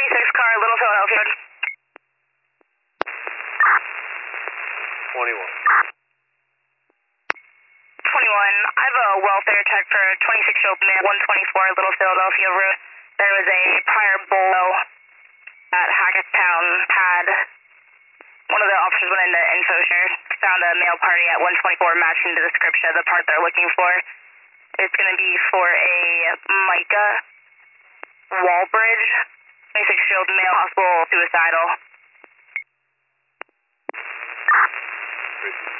car, Little Philadelphia. 21. 21. I have a welfare check for 26-year-old male, 124 Little Philadelphia Road. There was a prior blow at Hackettstown pad. One of the officers went into InfoShare, found a male party at 124 matching the description of the part they're looking for. It's going to be for a Micah Wallbridge, 26-year-old male, possible suicidal.